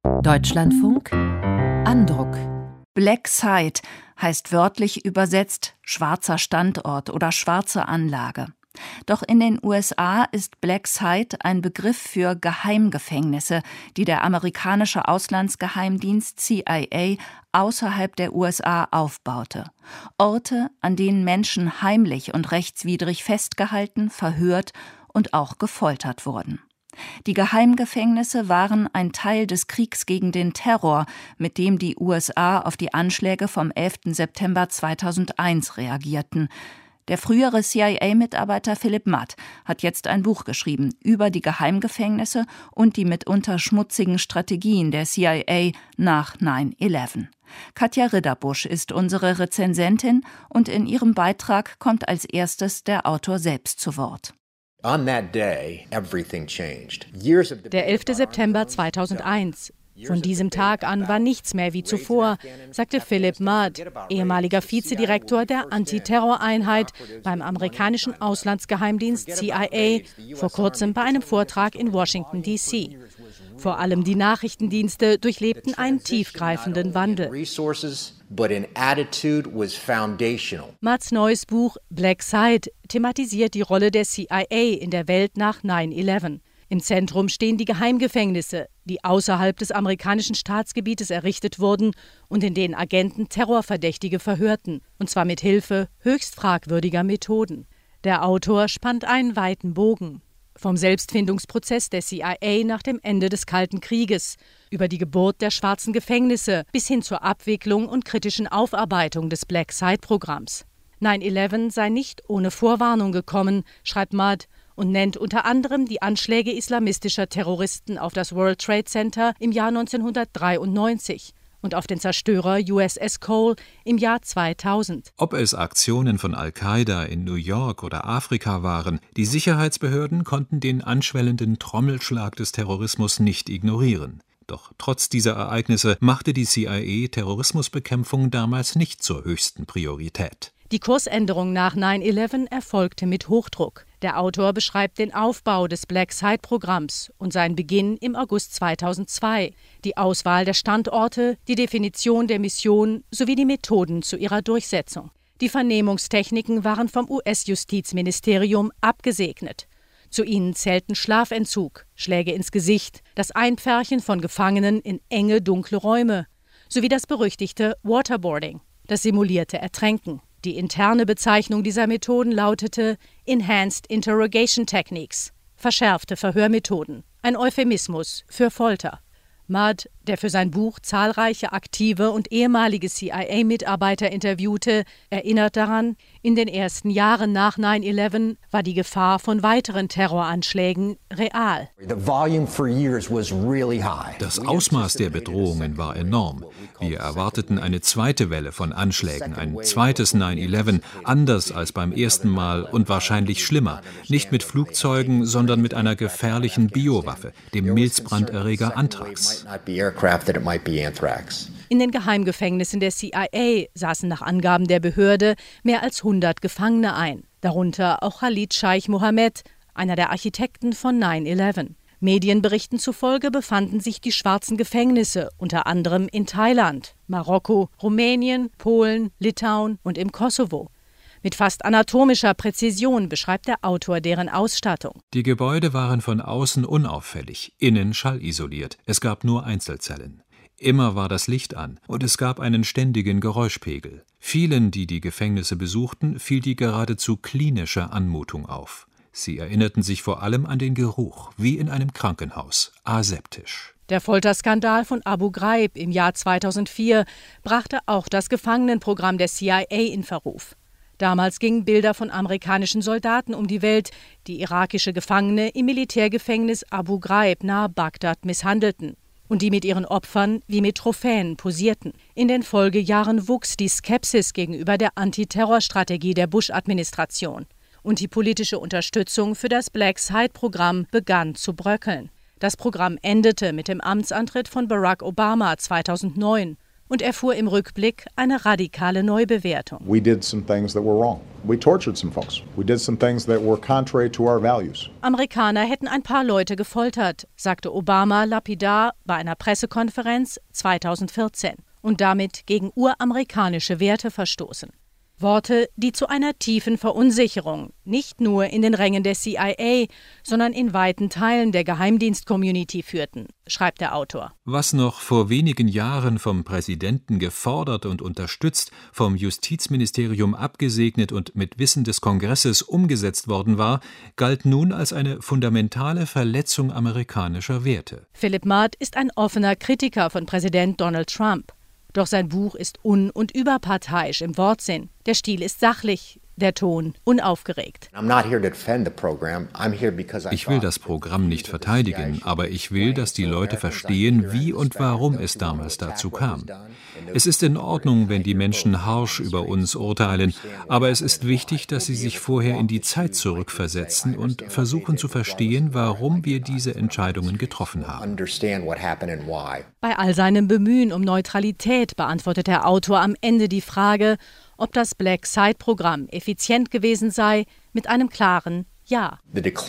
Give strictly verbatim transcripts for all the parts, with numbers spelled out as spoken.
Deutschlandfunk Andruck. Black Site heißt wörtlich übersetzt schwarzer Standort oder schwarze Anlage. Doch in den U S A ist Black Site ein Begriff für Geheimgefängnisse, die der amerikanische Auslandsgeheimdienst C I A außerhalb der U S A aufbaute. Orte, an denen Menschen heimlich und rechtswidrig festgehalten, verhört und auch gefoltert wurden. Die Geheimgefängnisse waren ein Teil des Kriegs gegen den Terror, mit dem die U S A auf die Anschläge vom elften September zweitausendeins reagierten. Der frühere C I A-Mitarbeiter Philip Mudd hat jetzt ein Buch geschrieben über die Geheimgefängnisse und die mitunter schmutzigen Strategien der C I A nach neun elf. Katja Ridderbusch ist unsere Rezensentin und in ihrem Beitrag kommt als erstes der Autor selbst zu Wort. Der elfte September zweitausendeins. Von diesem Tag an war nichts mehr wie zuvor, sagte Philip Mudd, ehemaliger Vizedirektor der Antiterroreinheit beim amerikanischen Auslandsgeheimdienst C I A, vor kurzem bei einem Vortrag in Washington D C Vor allem die Nachrichtendienste durchlebten einen tiefgreifenden Wandel. Mudds neues Buch Black Site thematisiert die Rolle der C I A in der Welt nach neun elf. Im Zentrum stehen die Geheimgefängnisse, die außerhalb des amerikanischen Staatsgebietes errichtet wurden und in denen Agenten Terrorverdächtige verhörten, und zwar mit Hilfe höchst fragwürdiger Methoden. Der Autor spannt einen weiten Bogen. Vom Selbstfindungsprozess der C I A nach dem Ende des Kalten Krieges, über die Geburt der schwarzen Gefängnisse bis hin zur Abwicklung und kritischen Aufarbeitung des Black Site-Programms. neun elf sei nicht ohne Vorwarnung gekommen, schreibt Mudd, und nennt unter anderem die Anschläge islamistischer Terroristen auf das World Trade Center im Jahr neunzehnhundertdreiundneunzig und auf den Zerstörer U S S Cole im Jahr zweitausend. Ob es Aktionen von Al-Qaida in New York oder Afrika waren, die Sicherheitsbehörden konnten den anschwellenden Trommelschlag des Terrorismus nicht ignorieren. Doch trotz dieser Ereignisse machte die C I A Terrorismusbekämpfung damals nicht zur höchsten Priorität. Die Kursänderung nach neun elf erfolgte mit Hochdruck. Der Autor beschreibt den Aufbau des Black Site-Programms und seinen Beginn im August zweitausendzwei, die Auswahl der Standorte, die Definition der Mission sowie die Methoden zu ihrer Durchsetzung. Die Vernehmungstechniken waren vom U S-Justizministerium abgesegnet. Zu ihnen zählten Schlafentzug, Schläge ins Gesicht, das Einpferchen von Gefangenen in enge, dunkle Räume sowie das berüchtigte Waterboarding, das simulierte Ertränken. Die interne Bezeichnung dieser Methoden lautete Enhanced Interrogation Techniques, verschärfte Verhörmethoden, ein Euphemismus für Folter. Mudd, der für sein Buch zahlreiche aktive und ehemalige C I A-Mitarbeiter interviewte, erinnert daran, in den ersten Jahren nach neun elf war die Gefahr von weiteren Terroranschlägen real. Das Ausmaß der Bedrohungen war enorm. Wir erwarteten eine zweite Welle von Anschlägen, ein zweites neun elf, anders als beim ersten Mal und wahrscheinlich schlimmer. Nicht mit Flugzeugen, sondern mit einer gefährlichen Biowaffe, dem Milzbranderreger Anthrax. In den Geheimgefängnissen der C I A saßen nach Angaben der Behörde mehr als hundert Gefangene ein, darunter auch Khalid Sheikh Mohammed, einer der Architekten von neun elf. Medienberichten zufolge befanden sich die schwarzen Gefängnisse unter anderem in Thailand, Marokko, Rumänien, Polen, Litauen und im Kosovo. Mit fast anatomischer Präzision beschreibt der Autor deren Ausstattung. Die Gebäude waren von außen unauffällig, innen schallisoliert. Es gab nur Einzelzellen. Immer war das Licht an und es gab einen ständigen Geräuschpegel. Vielen, die die Gefängnisse besuchten, fiel die geradezu klinische Anmutung auf. Sie erinnerten sich vor allem an den Geruch, wie in einem Krankenhaus, aseptisch. Der Folterskandal von Abu Ghraib im Jahr zweitausendvier brachte auch das Gefangenenprogramm der C I A in Verruf. Damals gingen Bilder von amerikanischen Soldaten um die Welt, die irakische Gefangene im Militärgefängnis Abu Ghraib nahe Bagdad misshandelten und die mit ihren Opfern wie mit Trophäen posierten. In den Folgejahren wuchs die Skepsis gegenüber der Antiterrorstrategie der Bush-Administration und die politische Unterstützung für das Black Site-Programm begann zu bröckeln. Das Programm endete mit dem Amtsantritt von Barack Obama zweitausendneun. und erfuhr im Rückblick eine radikale Neubewertung. We did some things that were wrong. We tortured some folks. We did some things that were contrary to our values. Amerikaner hätten ein paar Leute gefoltert, sagte Obama lapidar bei einer Pressekonferenz zweitausendvierzehn und damit gegen uramerikanische Werte verstoßen. Worte, die zu einer tiefen Verunsicherung, nicht nur in den Rängen der C I A, sondern in weiten Teilen der Geheimdienst-Community führten, schreibt der Autor. Was noch vor wenigen Jahren vom Präsidenten gefordert und unterstützt, vom Justizministerium abgesegnet und mit Wissen des Kongresses umgesetzt worden war, galt nun als eine fundamentale Verletzung amerikanischer Werte. Philip Matt ist ein offener Kritiker von Präsident Donald Trump. Doch sein Buch ist un- und überparteiisch im Wortsinn. Der Stil ist sachlich, der Ton unaufgeregt. Ich will das Programm nicht verteidigen, aber ich will, dass die Leute verstehen, wie und warum es damals dazu kam. Es ist in Ordnung, wenn die Menschen harsch über uns urteilen, aber es ist wichtig, dass sie sich vorher in die Zeit zurückversetzen und versuchen zu verstehen, warum wir diese Entscheidungen getroffen haben. Bei all seinem Bemühen um Neutralität beantwortet der Autor am Ende die Frage, ob das Black Site-Programm effizient gewesen sei, mit einem klaren Ja.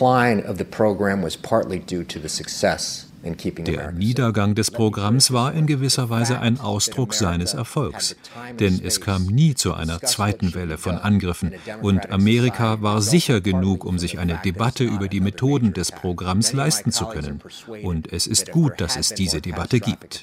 Der Niedergang des Programms war in gewisser Weise ein Ausdruck seines Erfolgs, denn es kam nie zu einer zweiten Welle von Angriffen und Amerika war sicher genug, um sich eine Debatte über die Methoden des Programms leisten zu können. Und es ist gut, dass es diese Debatte gibt.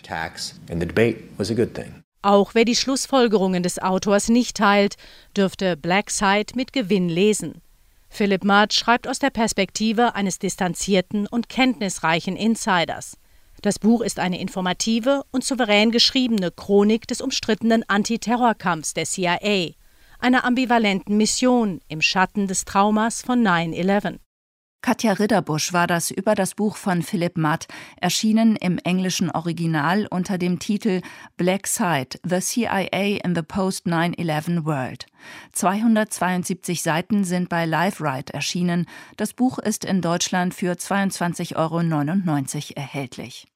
Auch wer die Schlussfolgerungen des Autors nicht teilt, dürfte Black Site mit Gewinn lesen. Philip Matt schreibt aus der Perspektive eines distanzierten und kenntnisreichen Insiders. Das Buch ist eine informative und souverän geschriebene Chronik des umstrittenen Antiterrorkampfs der C I A, einer ambivalenten Mission im Schatten des Traumas von neun elf. Katja Ridderbusch war das über das Buch von Philip Matt, erschienen im englischen Original unter dem Titel Black Site, The C I A in the Post neun elf World. zweihundertzweiundsiebzig Seiten sind bei LiveWrite erschienen. Das Buch ist in Deutschland für zweiundzwanzig Euro neunundneunzig erhältlich.